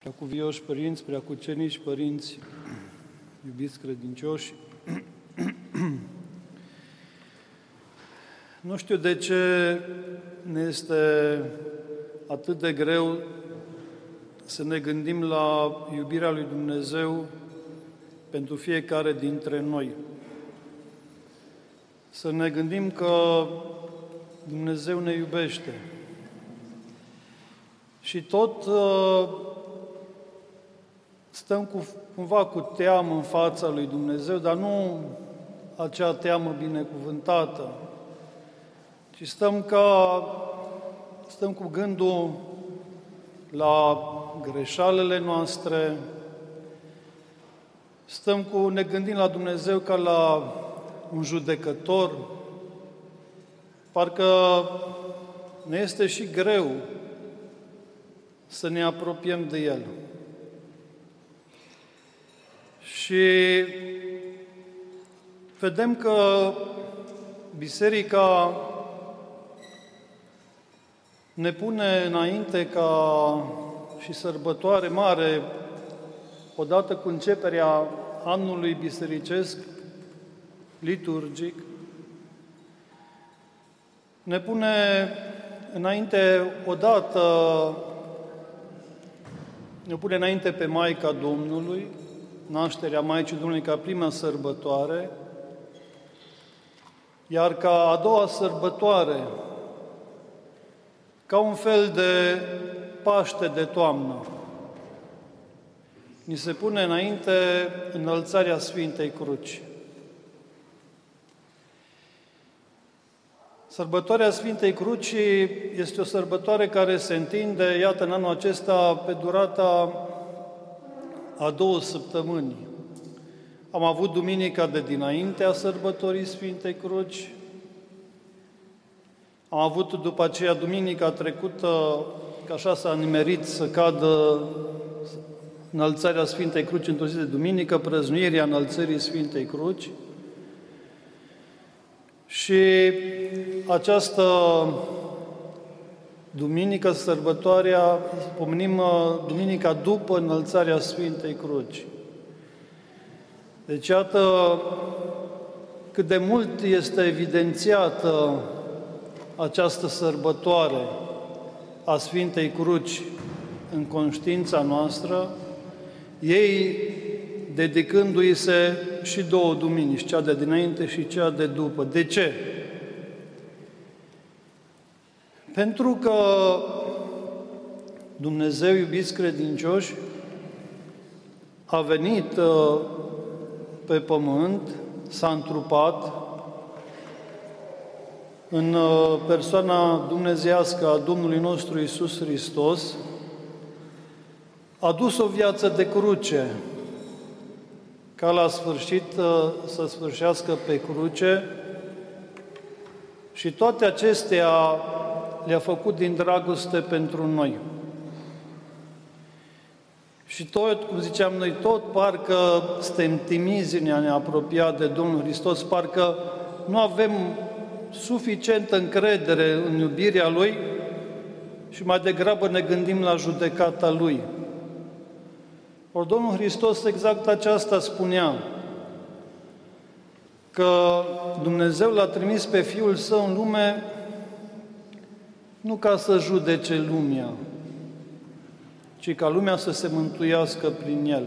Preacuvioși părinți, preacucenici, părinți, iubiți credincioși, nu știu de ce ne este atât de greu să ne gândim la iubirea lui Dumnezeu pentru fiecare dintre noi. Să ne gândim că Dumnezeu ne iubește. Și tot stăm cumva cu teamă în fața lui Dumnezeu, dar nu acea teamă binecuvântată, ci stăm cu gândul la greșalele noastre, ne gândim la Dumnezeu ca la un judecător, parcă ne este și greu să ne apropiem de El. Și vedem că Biserica ne pune înainte ca și sărbătoare mare, odată cu începerea anului bisericesc liturgic, ne pune înainte pe Maica Domnului, nașterea Maicii Domnului ca prima sărbătoare, iar ca a doua sărbătoare, ca un fel de Paște de toamnă, ni se pune înainte înălțarea Sfintei Cruci. Sărbătoarea Sfintei Crucii este o sărbătoare care se întinde, iată, în anul acesta, pe durata a 2 săptămâni. Am avut duminica de dinaintea sărbătorii Sfintei Cruci, am avut după aceea duminica trecută, că așa s-a nimerit să cadă înălțarea Sfintei Cruci într-o zi de duminică, prăznuirea înălțării Sfintei Cruci. Și această duminică, sărbătoarea, pomenim duminica după înălțarea Sfintei Cruci. Deci, iată cât de mult este evidențiată această sărbătoare a Sfintei Cruci în conștiința noastră, ei dedicându-i se și 2 duminici, cea de dinainte și cea de după. De ce? Pentru că Dumnezeu, iubiți credincioși, a venit pe pământ, s-a întrupat în persoana dumnezeiască a Domnului nostru Iisus Hristos, a dus o viață de cruce, ca la sfârșit să sfârșească pe cruce, și toate acestea le-a făcut din dragoste pentru noi. Și tot, cum ziceam noi, tot parcă suntem timizi în a ne apropia de Domnul Hristos, parcă nu avem suficientă încredere în iubirea Lui și mai degrabă ne gândim la judecata Lui. Ori Domnul Hristos exact aceasta spunea, că Dumnezeu l-a trimis pe Fiul Său în lume nu ca să judece lumea, ci ca lumea să se mântuiască prin El.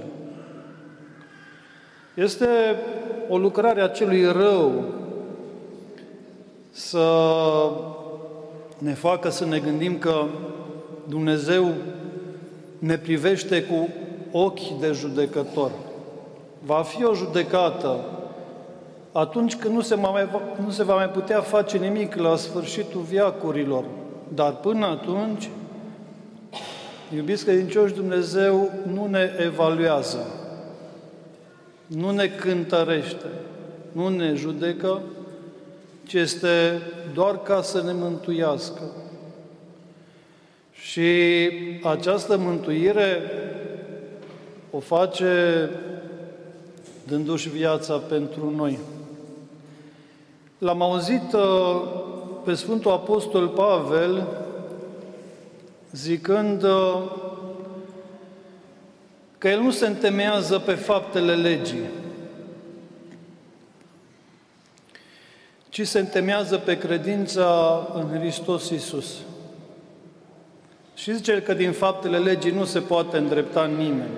Este o lucrare a celui rău să ne facă să ne gândim că Dumnezeu ne privește cu ochi de judecător. Va fi o judecată atunci când nu se va mai putea face nimic la sfârșitul veacurilor. Dar până atunci, iubiți credincioși, Dumnezeu nu ne evaluează, nu ne cântărește, nu ne judecă, ci este doar ca să ne mântuiască. Și această mântuire o face dându-și viața pentru noi. L-am auzit pe Sfântul Apostol Pavel zicând că el nu se întemeiază pe faptele legii, ci se întemeiază pe credința în Hristos Iisus. Și zice că din faptele legii nu se poate îndrepta nimeni.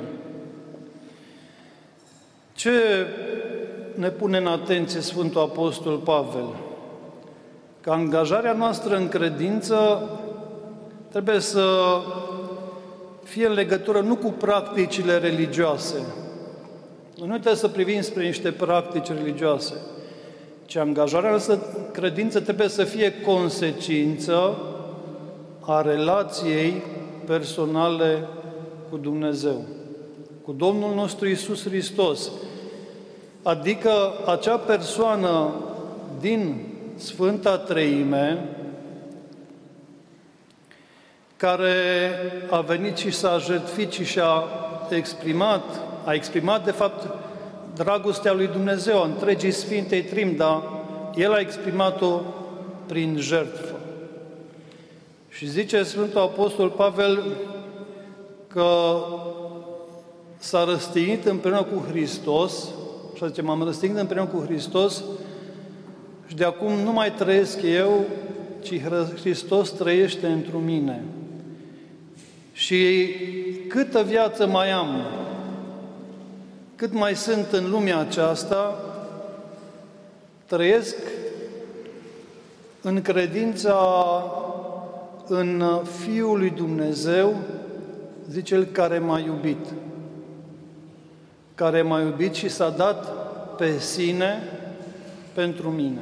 Ce ne pune în atenție Sfântul Apostol Pavel? Că angajarea noastră în credință trebuie să fie în legătură nu cu practicile religioase. Nu trebuie să privim spre niște practici religioase, ci angajarea noastră credință trebuie să fie consecință a relației personale cu Dumnezeu, cu Domnul nostru Iisus Hristos. Adică acea persoană din Sfânta Treime care a venit și s-a jertfit și a exprimat de fapt dragostea lui Dumnezeu, a întregii Sfintei Treimi, dar El a exprimat-o prin jertfă. Și zice Sfântul Apostol Pavel că s-a răstignit împreună cu Hristos, și zice, m-am răstignit împreună cu Hristos și de acum nu mai trăiesc eu, ci Hristos trăiește întru mine. Și câtă viață mai am, cât mai sunt în lumea aceasta, trăiesc în credința în Fiul lui Dumnezeu, zice El, care m-a iubit. Care m-a iubit și s-a dat pe sine pentru mine.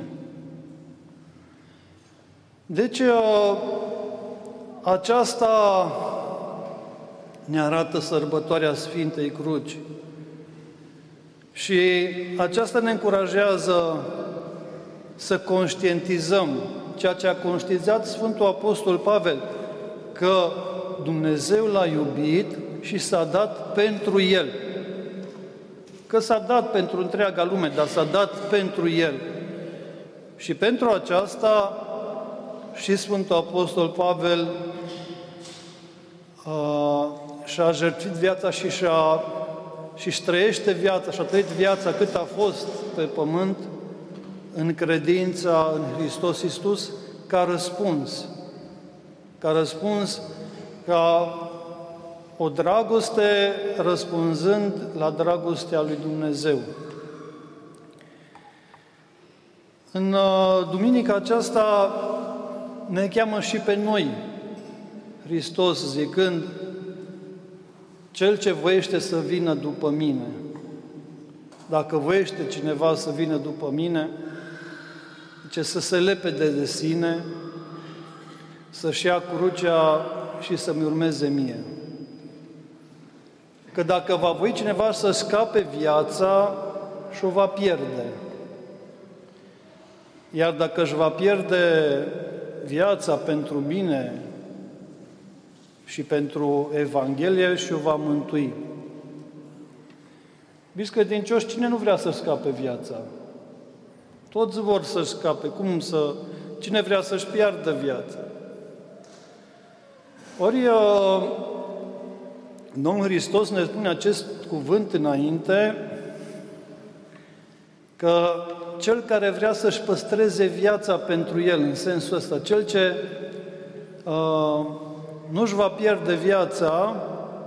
Deci, aceasta ne arată sărbătoarea Sfintei Cruci. Și aceasta ne încurajează să conștientizăm ceea ce a conștientizat Sfântul Apostol Pavel, că Dumnezeu l-a iubit și s-a dat pentru El. Că s-a dat pentru întreaga lume, dar s-a dat pentru El. Și pentru aceasta și Sfântul Apostol Pavel și-a jertfit viața și-și trăiește viața, și-a trăit viața cât a fost pe pământ în credința în Hristos Iisus, ca răspuns, ca o dragoste răspunzând la dragostea lui Dumnezeu. În duminica aceasta ne cheamă și pe noi Hristos zicând: cel ce voiește să vină după mine. Dacă voiește cineva să vină după mine, zice, să se lepede de sine, să-și ia crucea și să-mi urmeze mie. Că dacă va voi cineva să scape viața, și-o va pierde. Iar dacă își va pierde viața pentru mine și pentru Evanghelie, și-o va mântui. Iubiți credincioși, cine nu vrea să-și scape viața? Toți vor să-și scape. Cine vrea să-și piardă viața? Ori Domnul Hristos ne spune acest cuvânt înainte, că cel care vrea să-și păstreze viața pentru El, în sensul ăsta, cel ce nu-și va pierde viața,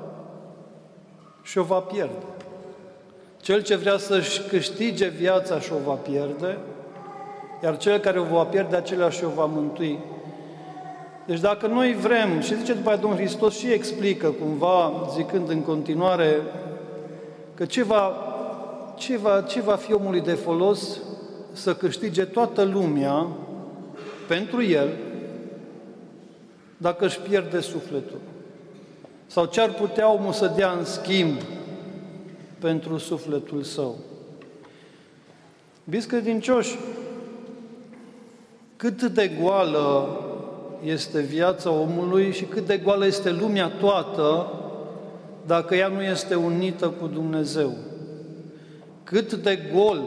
și-o va pierde. Cel ce vrea să-și câștige viața și-o va pierde, iar cel care o va pierde, acela și-o va mântui. Deci dacă noi vrem, și zice după aia Domnul Hristos și explică cumva, zicând în continuare, că ce va fi omului de folos să câștige toată lumea pentru el, dacă își pierde sufletul? Sau ce ar putea omul să dea în schimb pentru sufletul său? Iubiți credincioși, cât de goală este viața omului și cât de goală este lumea toată dacă ea nu este unită cu Dumnezeu. Cât de gol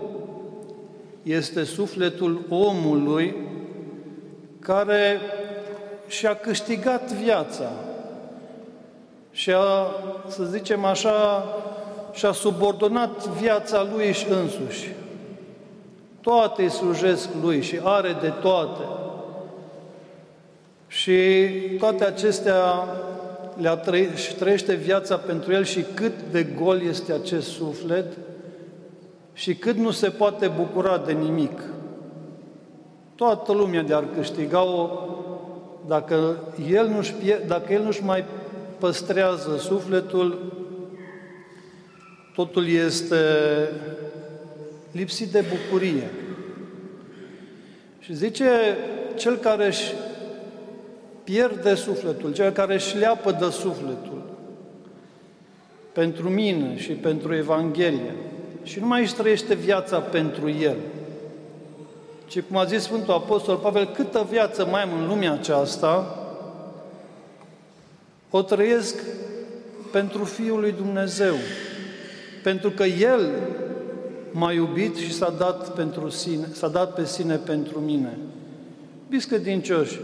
este sufletul omului care și-a câștigat viața și să zicem așa, și-a subordonat viața lui și însuși. Toate îi slujesc lui și are de toate. Și toate acestea și trăiește viața pentru el și cât de gol este acest suflet și cât nu se poate bucura de nimic. Toată lumea de-ar câștiga-o dacă el nu-și mai păstrează sufletul, totul este lipsit de bucurie. Și zice, cel care își pierde sufletul, cel care își leapă de sufletul pentru mine și pentru Evanghelie și nu mai își trăiește viața pentru el, ci, cum a zis Sfântul Apostol Pavel, câtă viață mai am în lumea aceasta, o trăiesc pentru Fiul lui Dumnezeu, pentru că El m-a iubit și s-a dat pe sine pentru mine. Iubiți credincioși,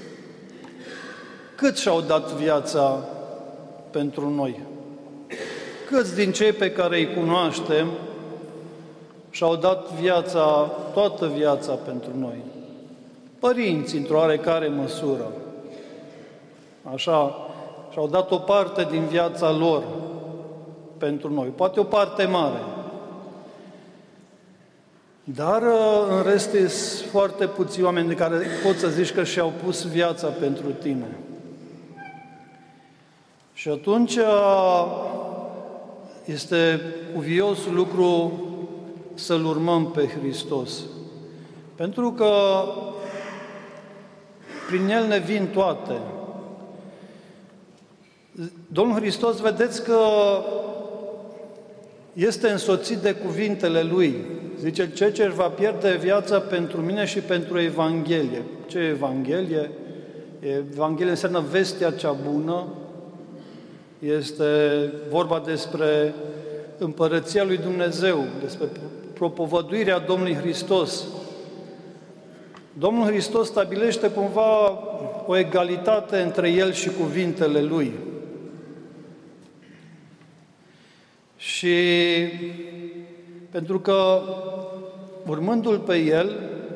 cât și-au dat viața pentru noi? Câți din cei pe care îi cunoaștem și-au dat toată viața pentru noi? Părinții, într-o oarecare măsură, așa, și-au dat o parte din viața lor pentru noi, poate o parte mare. Dar în rest sunt foarte puțini oameni de care poți să zici că și-au pus viața pentru tine. Și atunci este cuvios lucru să-L urmăm pe Hristos. Pentru că prin El ne vin toate. Domnul Hristos, vedeți că este însoțit de cuvintele Lui. Zice, cel ce își va pierde viața pentru mine și pentru Evanghelie. Ce e Evanghelie? Evanghelie înseamnă vestea cea bună. Este vorba despre Împărăția lui Dumnezeu, despre propovăduirea Domnului Hristos. Domnul Hristos stabilește cumva o egalitate între El și cuvintele Lui. Și pentru că urmându-L pe El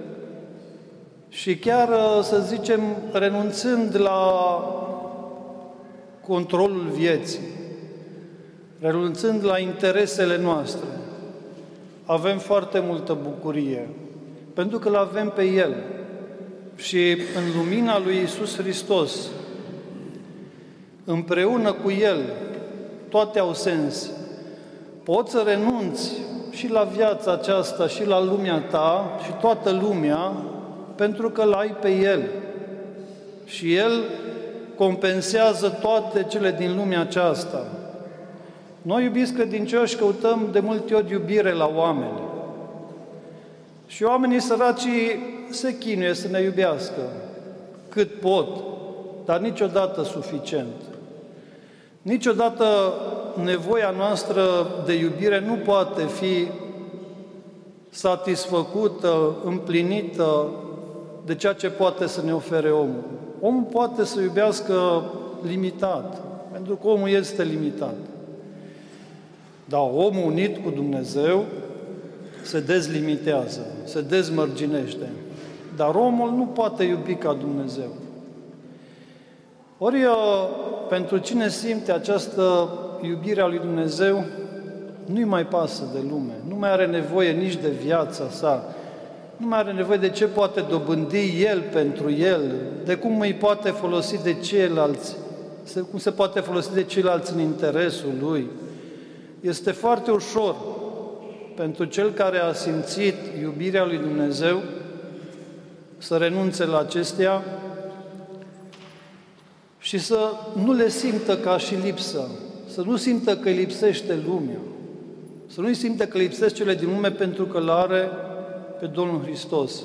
și chiar, să zicem, renunțând la controlul vieții, renunțând la interesele noastre, avem foarte multă bucurie, pentru că Îl avem pe El. Și în lumina lui Iisus Hristos, împreună cu El, toate au sens. Poți să renunți și la viața aceasta, și la lumea ta, și toată lumea, pentru că l-ai pe El. Și El compensează toate cele din lumea aceasta. Noi, iubiți credincioși, căutăm de multe ori iubire la oameni. Și oamenii săraci se chinuie să ne iubească cât pot, dar niciodată suficient. Niciodată nevoia noastră de iubire nu poate fi satisfăcută, împlinită de ceea ce poate să ne ofere omul. Omul poate să iubească limitat, pentru că omul este limitat. Dar omul unit cu Dumnezeu se dezlimitează, se dezmărginește. Dar omul nu poate iubi ca Dumnezeu. Ori pentru cine simte această iubire a lui Dumnezeu, nu-i mai pasă de lume, nu mai are nevoie nici de viața sa, nu mai are nevoie de ce poate dobândi el pentru el, de cum îi poate folosi de ceilalți, cum se poate folosi de ceilalți în interesul lui. Este foarte ușor pentru cel care a simțit iubirea lui Dumnezeu să renunțe la acestea și să nu le simtă ca și lipsă, să nu simtă că îi lipsește lumea, să nu-i simtă că lipsesc cele din lume pentru că l-are pe Domnul Hristos.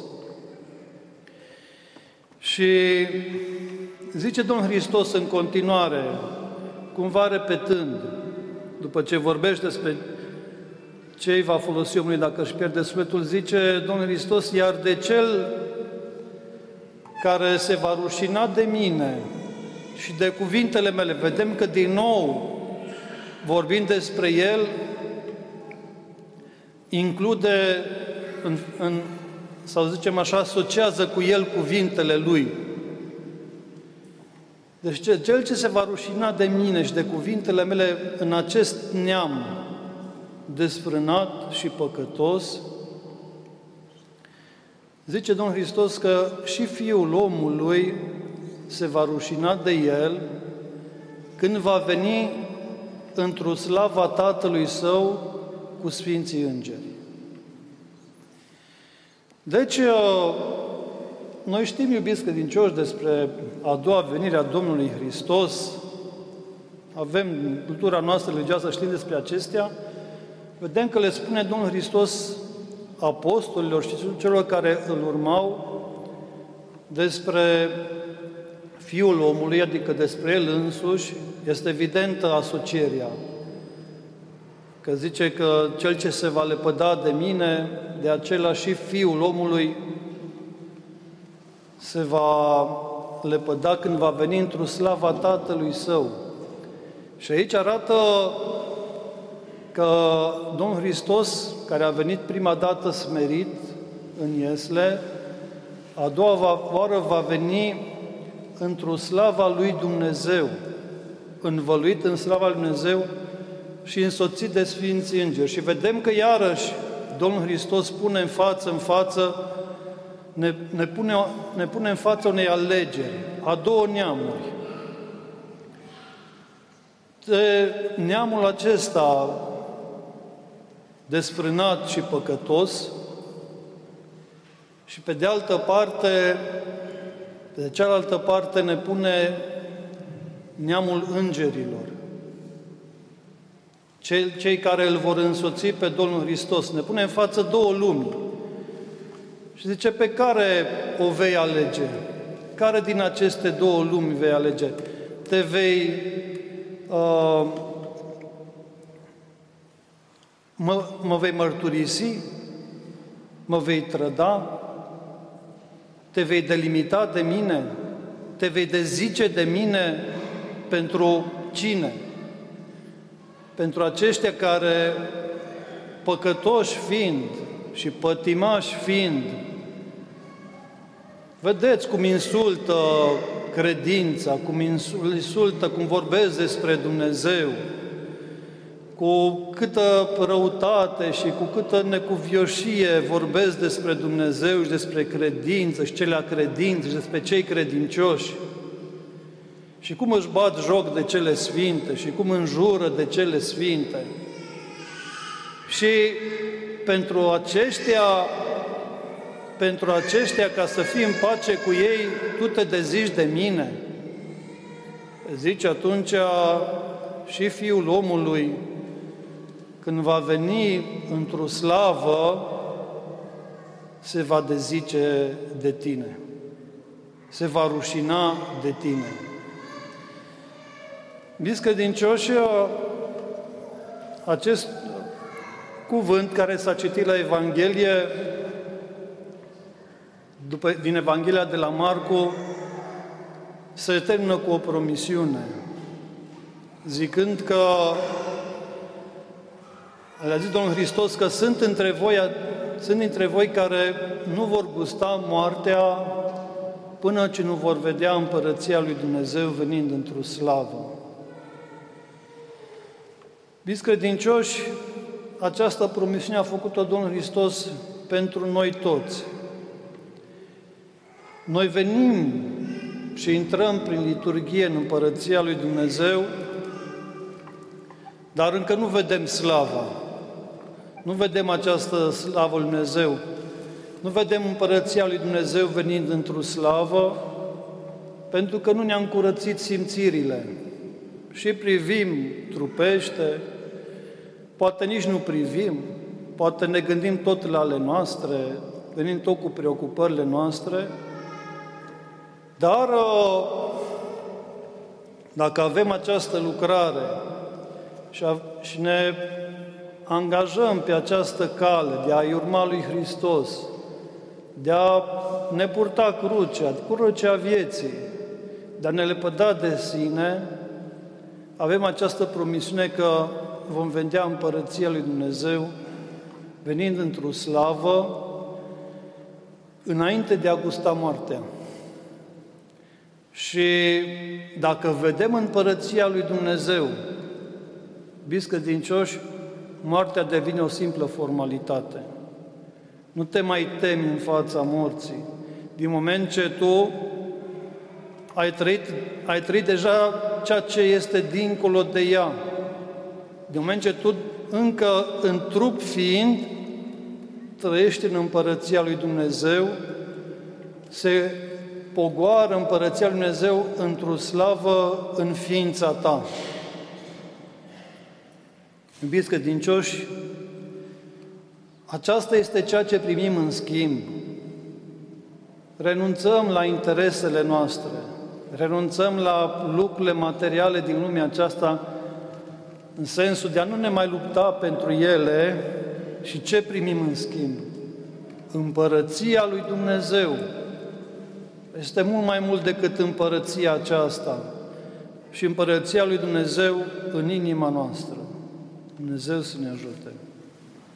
Și zice Domnul Hristos în continuare, cumva repetând, după ce vorbește despre ce îi va folosi omului dacă își pierde sufletul, zice Domnul Hristos, iar de cel care se va rușina de mine și de cuvintele mele. Vedem că din nou, vorbind despre El, include, sau zicem așa, asociază cu El cuvintele Lui. Deci cel ce se va rușina de mine și de cuvintele mele în acest neam desfrânat și păcătos, zice Domnul Hristos că și Fiul omului se va rușina de El când va veni într-o slava Tatălui Său cu Sfinții Îngeri. Deci, noi știm, iubiți credincioși, despre a doua venire a Domnului Hristos, avem cultura noastră religioasă, știm despre acestea, vedem că le spune Domnul Hristos apostolilor și celor care îl urmau despre Fiul omului, adică despre El însuși, este evidentă asocierea. Că zice că Cel ce se va lepăda de mine, de acela și Fiul omului se va lepăda când va veni într-o slava Tatălui Său. Și aici arată că Domnul Hristos, care a venit prima dată smerit în iesle, a doua oară va veni într-o slava lui Dumnezeu, învăluit în slava lui Dumnezeu și însoțit de Sfinții Îngeri. Și vedem că iarăși Domnul Hristos pune în față, ne pune în față unei alegeri a două neamuri. De neamul acesta desfrânat și păcătos și pe de altă parte, de cealaltă parte ne pune neamul îngerilor. Cei care îl vor însoți pe Domnul Hristos. Ne pune în față două lumi. Și zice, pe care o vei alege? Care din aceste două lumi vei alege? Te vei... mă vei mărturisi? Mă vei trăda? Te vei delimita de mine? Te vei dezice de mine pentru cine? Pentru aceștia care, păcătoși fiind și pătimași fiind, vedeți cum insultă credința, cum insultă, cum vorbesc despre Dumnezeu, cu câtă răutate și cu câtă necuvioșie vorbesc despre Dumnezeu și despre credință și cele a credinței și despre cei credincioși. Și cum își bat joc de cele sfinte și cum înjură de cele sfinte. Și pentru aceștia, ca să fii în pace cu ei, tu te dezici de mine. Zice atunci și Fiul omului, când va veni într-o slavă, se va dezice de tine. Se va rușina de tine. Iubiți credincioși, acest cuvânt care s-a citit la Evanghelie, din Evanghelia de la Marcu, se termină cu o promisiune, zicând că le-a zis Domnul Hristos că sunt dintre voi care nu vor gusta moartea până ce nu vor vedea împărăția lui Dumnezeu venind într-o slavă. Iubiți credincioși, această promisiune a făcut-o Domnul Hristos pentru noi toți. Noi venim și intrăm prin liturghie în împărăția lui Dumnezeu, dar încă nu vedem slava. Nu vedem această slavă lui Dumnezeu. Nu vedem împărăția lui Dumnezeu venind într-o slavă, pentru că nu ne-am curățit simțirile. Și privim trupește, poate nici nu privim, poate ne gândim tot la ale noastre, venim tot cu preocupările noastre, dar dacă avem această lucrare și ne angajăm pe această cale de a-i urma lui Hristos, de a ne purta crucea vieții, de a ne lepăda de sine, avem această promisiune că vom vedea împărăția lui Dumnezeu venind într-o slavă înainte de a gusta moartea. Și dacă vedem împărăția lui Dumnezeu, iubiți credincioși, moartea devine o simplă formalitate. Nu te mai temi în fața morții. Din moment ce tu ai trăit deja ceea ce este dincolo de ea. Din moment ce tu încă în trup fiind, trăiești în împărăția lui Dumnezeu, se pogoară împărăția lui Dumnezeu într-o slavă în ființa ta. Iubiți credincioși, aceasta este ceea ce primim în schimb. Renunțăm la interesele noastre, renunțăm la lucrurile materiale din lumea aceasta în sensul de a nu ne mai lupta pentru ele și ce primim în schimb? Împărăția lui Dumnezeu. Este mult mai mult decât împărăția aceasta și împărăția lui Dumnezeu în inima noastră. Dumnezeu să ne ajute!